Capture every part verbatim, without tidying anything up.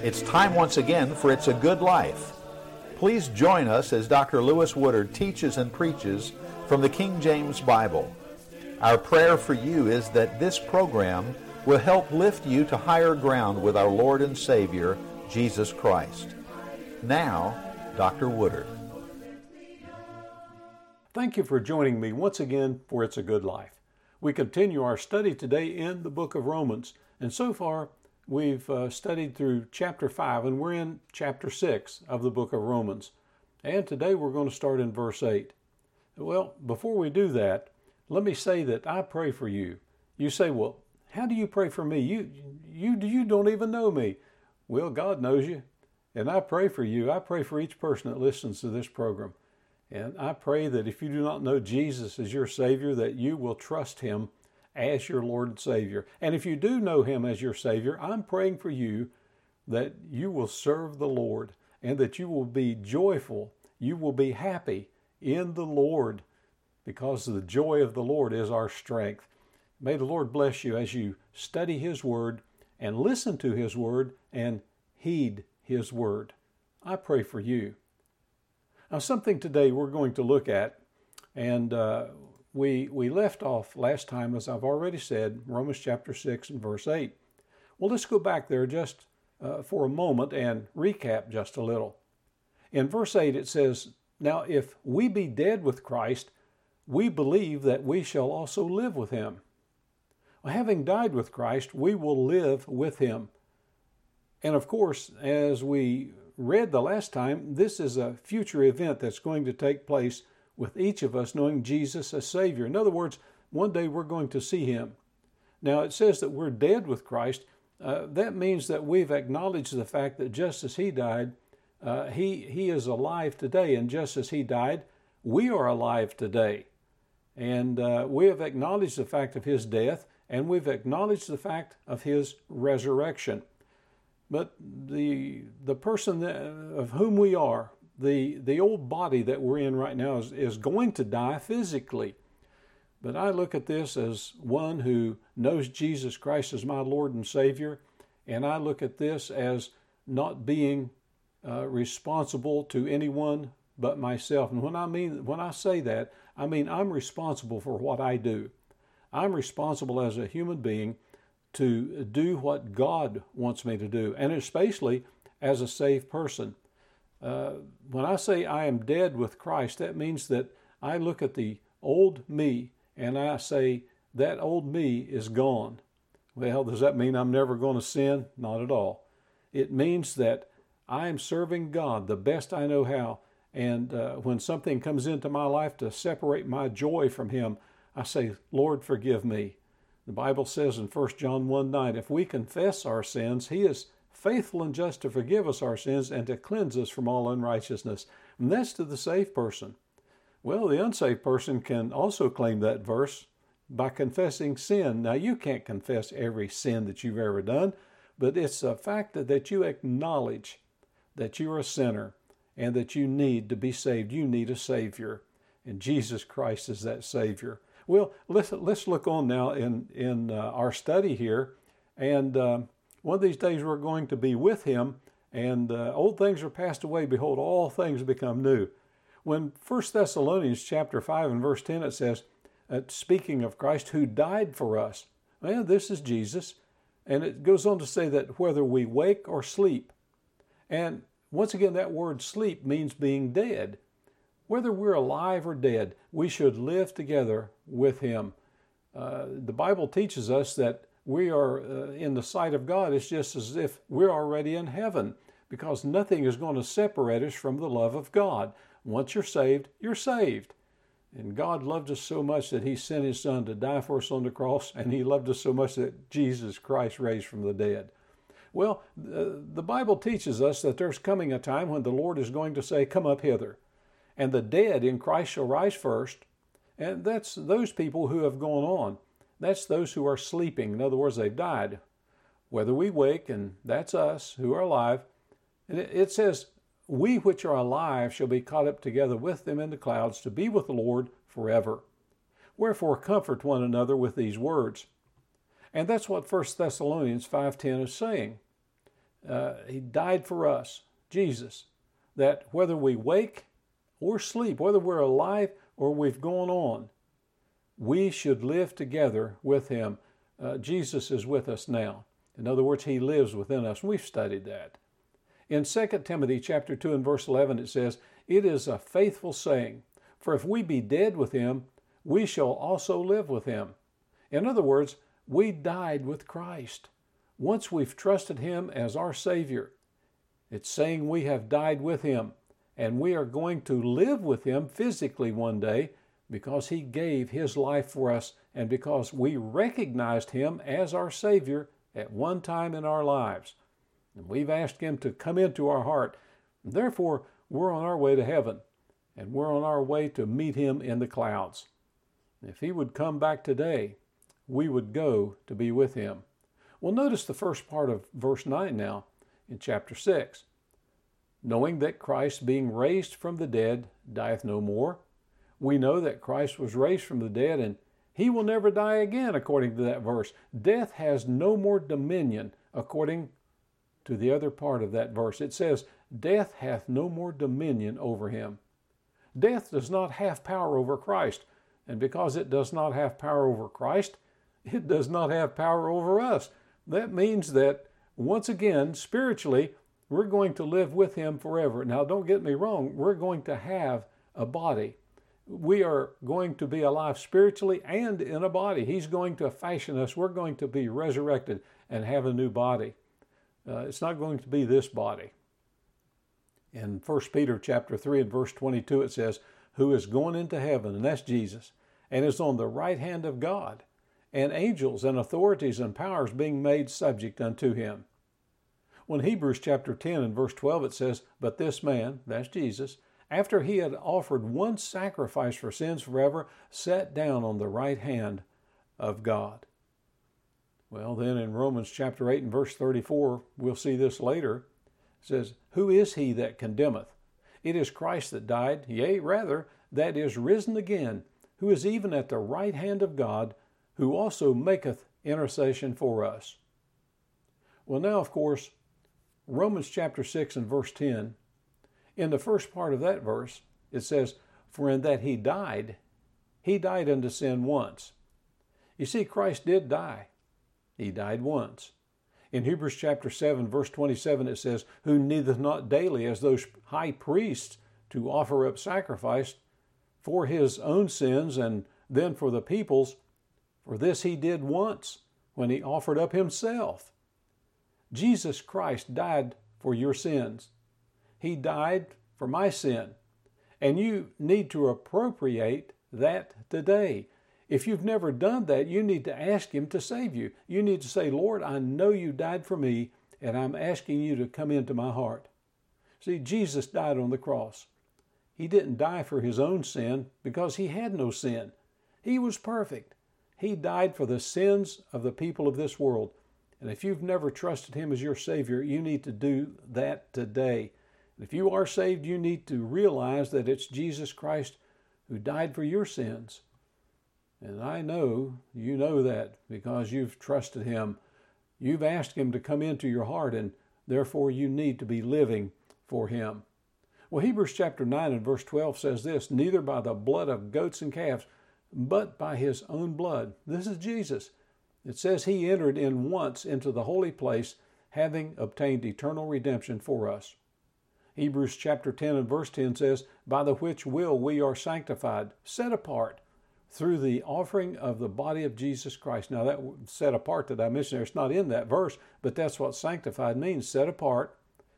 It's time once again for It's a Good Life. Please join us as Doctor Lewis Woodard teaches and preaches from the King James Bible. Our prayer for you is that this program will help lift you to higher ground with our Lord and Savior, Jesus Christ. Now, Doctor Woodard. Thank you for joining me once again for It's a Good Life. We continue our study today in the book of Romans, and so far we've uh, studied through chapter five, and we're in chapter six of the book of Romans. And today we're going to start in verse eight. Well, before we do that, let me say that I pray for you. You say, well, how do you pray for me? You, you, you don't even know me. Well, God knows you, and I pray for you. I pray for each person that listens to this program. And I pray that if you do not know Jesus as your Savior, that you will trust Him as your Lord and Savior. And if you do know Him as your Savior, I'm praying for you that you will serve the Lord and that you will be joyful, you will be happy in the Lord, because the joy of the Lord is our strength. May the Lord bless you as you study His Word and listen to His Word and heed His Word. I pray for you. Now, something today we're going to look at, and uh, we we left off last time, as I've already said, Romans chapter six and verse eight. Well, let's go back there just uh, for a moment and recap just a little. In verse eight it says, "Now if we be dead with Christ, we believe that we shall also live with Him." Well, having died with Christ, we will live with Him. And of course, as we read the last time, this is a future event that's going to take place with each of us knowing Jesus as Savior. In other words, one day we're going to see Him. Now, it says that we're dead with Christ. Uh, that means that we've acknowledged the fact that just as He died, uh, he, he is alive today. And just as He died, we are alive today. And uh, we have acknowledged the fact of His death, and we've acknowledged the fact of His resurrection. But the the person that, of whom we are, the, the old body that we're in right now is, is going to die physically. But I look at this as one who knows Jesus Christ as my Lord and Savior, and I look at this as not being uh, responsible to anyone but myself. And when I mean when I say that, I mean I'm responsible for what I do. I'm responsible as a human being to do what God wants me to do, and especially as a saved person. Uh, when I say I am dead with Christ, that means that I look at the old me and I say that old me is gone. Well, does that mean I'm never going to sin? Not at all. It means that I am serving God the best I know how, and uh, when something comes into my life to separate my joy from Him, I say, Lord, forgive me. The Bible says in First John one nine, if we confess our sins, He is faithful and just to forgive us our sins and to cleanse us from all unrighteousness. And that's to the saved person. Well, the unsaved person can also claim that verse by confessing sin. Now, you can't confess every sin that you've ever done, but it's a fact that, that you acknowledge that you're a sinner and that you need to be saved. You need a Savior, and Jesus Christ is that Savior. Well, let's, let's look on now in, in uh, our study here. And uh, one of these days we're going to be with Him, and uh, old things are passed away. Behold, all things become new. When First Thessalonians chapter five and verse ten, it says, uh, speaking of Christ who died for us. Well, this is Jesus. And it goes on to say that whether we wake or sleep. And once again, that word sleep means being dead. Whether we're alive or dead, we should live together with Him. Uh, the Bible teaches us that we are uh, in the sight of God. It's just as if we're already in heaven, because nothing is going to separate us from the love of God. Once you're saved, you're saved. And God loved us so much that He sent His Son to die for us on the cross, and He loved us so much that Jesus Christ raised from the dead. Well, uh, the Bible teaches us that there's coming a time when the Lord is going to say, come up hither. And the dead in Christ shall rise first. And that's those people who have gone on. That's those who are sleeping. In other words, they've died. Whether we wake, and that's us who are alive. And it says, we which are alive shall be caught up together with them in the clouds to be with the Lord forever. Wherefore comfort one another with these words. And that's what First Thessalonians five ten is saying. uh, He died for us, Jesus, that whether we wake or sleep, whether we're alive or we've gone on, we should live together with Him. Uh, Jesus is with us now. In other words, He lives within us. We've studied that. In Second Timothy chapter two and verse eleven, it says, "It is a faithful saying, for if we be dead with Him, we shall also live with Him." In other words, we died with Christ. Once we've trusted Him as our Savior, it's saying we have died with Him, and we are going to live with Him physically one day because He gave His life for us and because we recognized Him as our Savior at one time in our lives. And we've asked Him to come into our heart. Therefore, we're on our way to heaven, and we're on our way to meet Him in the clouds. If He would come back today, we would go to be with Him. Well, notice the first part of verse nine now in chapter six. "Knowing that Christ, being raised from the dead, dieth no more." We know that Christ was raised from the dead, and He will never die again, according to that verse. Death has no more dominion, according to the other part of that verse. It says, "Death hath no more dominion over Him." Death does not have power over Christ, and because it does not have power over Christ, it does not have power over us. That means that, once again, spiritually, we're going to live with Him forever. Now, don't get me wrong, we're going to have a body. We are going to be alive spiritually and in a body. He's going to fashion us. We're going to be resurrected and have a new body. Uh, it's not going to be this body. In First Peter chapter three and verse twenty-two, it says, "Who is going into heaven," and that's Jesus, "and is on the right hand of God, and angels and authorities and powers being made subject unto Him." When Hebrews chapter ten and verse twelve, it says, "But this man," that's Jesus, "after He had offered one sacrifice for sins forever, sat down on the right hand of God." Well, then in Romans chapter eight and verse thirty-four, we'll see this later, it says, "Who is he that condemneth? It is Christ that died, yea, rather, that is risen again, who is even at the right hand of God, who also maketh intercession for us." Well, now, of course, Romans chapter six and verse ten, in the first part of that verse, it says, "For in that He died, He died unto sin once." You see, Christ did die. He died once. In Hebrews chapter seven, verse twenty-seven, it says, "Who needeth not daily as those high priests to offer up sacrifice for His own sins and then for the people's. For this He did once, when He offered up Himself." Jesus Christ died for your sins. He died for my sin. And you need to appropriate that today. If you've never done that, you need to ask Him to save you. You need to say, "Lord, I know You died for me, and I'm asking You to come into my heart." See, Jesus died on the cross. He didn't die for His own sin because He had no sin. He was perfect. He died for the sins of the people of this world. And if you've never trusted Him as your Savior, you need to do that today. If you are saved, you need to realize that it's Jesus Christ who died for your sins. And I know you know that because you've trusted Him. You've asked Him to come into your heart, and therefore you need to be living for Him. Well, Hebrews chapter nine and verse twelve says this, "Neither by the blood of goats and calves, but by His own blood." This is Jesus. It says He entered in once into the holy place, having obtained eternal redemption for us. Hebrews chapter ten and verse ten says, "By the which will we are sanctified," set apart, "through the offering of the body of Jesus Christ." Now that set apart that I mentioned there, it's not in that verse, but that's what sanctified means, set apart,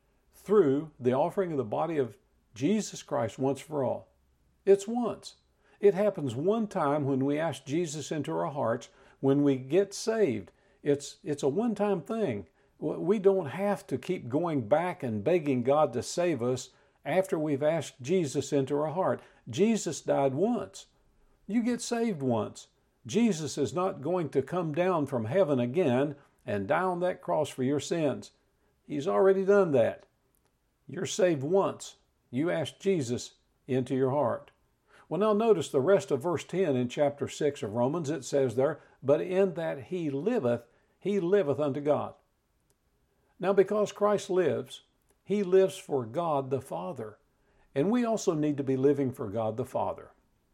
through the offering of the body of Jesus Christ once for all. It's once. It happens one time when we ask Jesus into our hearts, when we get saved. It's, it's a one-time thing. We don't have to keep going back and begging God to save us after we've asked Jesus into our heart. Jesus died once. You get saved once. Jesus is not going to come down from heaven again and die on that cross for your sins. He's already done that. You're saved once. You asked Jesus into your heart. Well, now notice the rest of verse ten in chapter six of Romans. It says there, "But in that He liveth, He liveth unto God." Now, because Christ lives, he lives for God the Father. And we also need to be living for God the Father.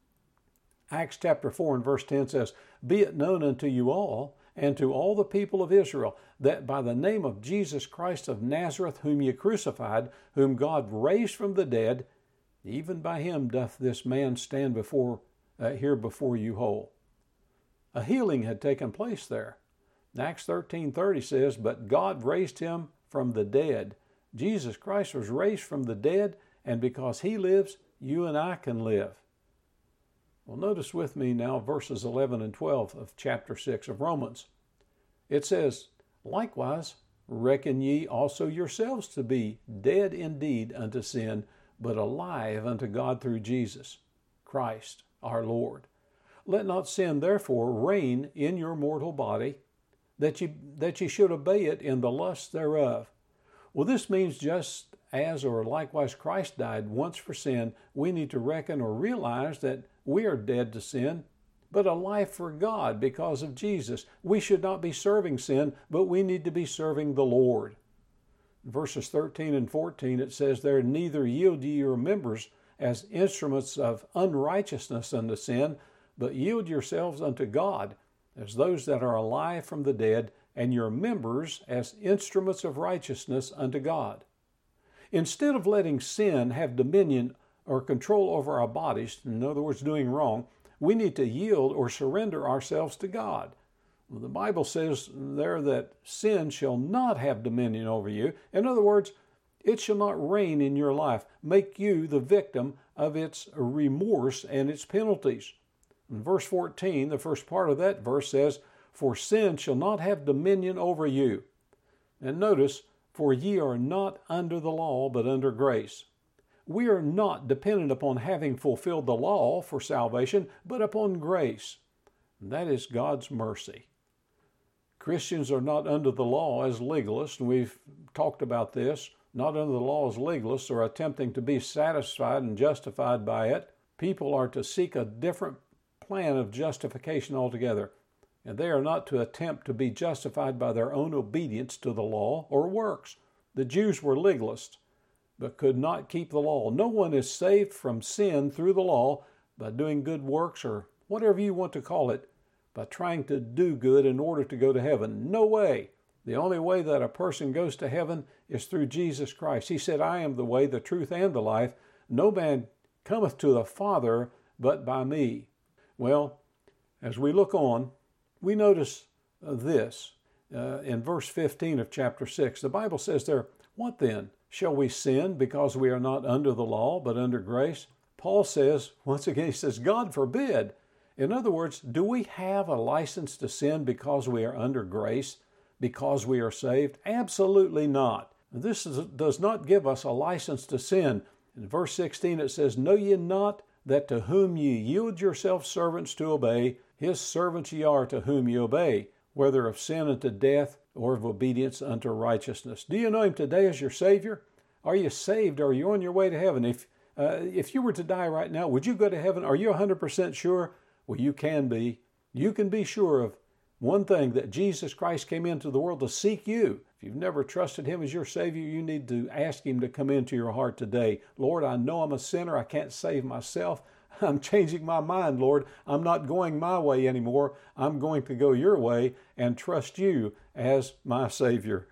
Acts chapter four and verse ten says, "Be it known unto you all, and to all the people of Israel, that by the name of Jesus Christ of Nazareth, whom ye crucified, whom God raised from the dead, even by him doth this man stand before uh, here before you whole." A healing had taken place there. Acts thirteen thirty says, "But God raised him from the dead." Jesus Christ was raised from the dead, and because he lives, you and I can live. Well, notice with me now verses eleven and twelve of chapter six of Romans. It says, "Likewise, reckon ye also yourselves to be dead indeed unto sin, but alive unto God through Jesus Christ our Lord. Let not sin therefore reign in your mortal body, that ye, that ye should obey it in the lusts thereof." Well, this means just as or likewise Christ died once for sin, we need to reckon or realize that we are dead to sin, but alive for God because of Jesus. We should not be serving sin, but we need to be serving the Lord. In verses thirteen and fourteen, it says there, "Neither yield ye your members as instruments of unrighteousness unto sin, but yield yourselves unto God as those that are alive from the dead, and your members as instruments of righteousness unto God." Instead of letting sin have dominion or control over our bodies, in other words, doing wrong, we need to yield or surrender ourselves to God. Well, the Bible says there that sin shall not have dominion over you. In other words, it shall not reign in your life, make you the victim of its remorse and its penalties. In verse fourteen, the first part of that verse says, "For sin shall not have dominion over you." And notice, "For ye are not under the law, but under grace." We are not dependent upon having fulfilled the law for salvation, but upon grace. And that is God's mercy. Christians are not under the law as legalists, and we've talked about this. Not under the law as legalists or attempting to be satisfied and justified by it. People are to seek a different plan of justification altogether, and they are not to attempt to be justified by their own obedience to the law or works. The Jews were legalists, but could not keep the law. No one is saved from sin through the law by doing good works, or whatever you want to call it, by trying to do good in order to go to heaven. No way. The only way that a person goes to heaven is through Jesus Christ. He said, "I am the way, the truth, and the life. No man cometh to the Father but by me." Well, as we look on, we notice this uh, in verse fifteen of chapter six. The Bible says there, "What then? Shall we sin because we are not under the law, but under grace?" Paul says, once again, he says, "God forbid." In other words, do we have a license to sin because we are under grace, because we are saved? Absolutely not. This is, does not give us a license to sin. In verse sixteen it says, "Know ye not that to whom ye yield yourselves servants to obey, his servants ye are to whom ye obey, whether of sin unto death or of obedience unto righteousness." Do you know him today as your Savior? Are you saved? Are you on your way to heaven? If, uh, if you were to die right now, would you go to heaven? Are you one hundred percent sure? Well, you can be. You can be sure of one thing, that Jesus Christ came into the world to seek you. If you've never trusted him as your Savior, you need to ask him to come into your heart today. "Lord, I know I'm a sinner. I can't save myself. I'm changing my mind, Lord. I'm not going my way anymore. I'm going to go your way and trust you as my Savior."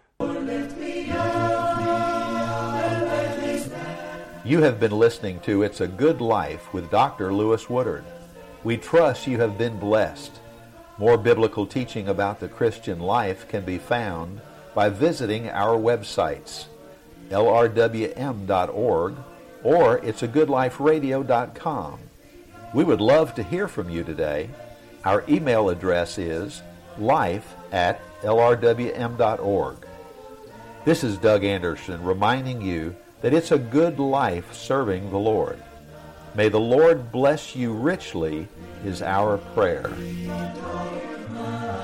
You have been listening to It's a Good Life with Doctor Lewis Woodard. We trust you have been blessed. More biblical teaching about the Christian life can be found by visiting our websites, L R W M dot org or it's a good life radio dot com. We would love to hear from you today. Our email address is life at L R W M dot org. This is Doug Anderson reminding you that it's a good life serving the Lord. May the Lord bless you richly is our prayer.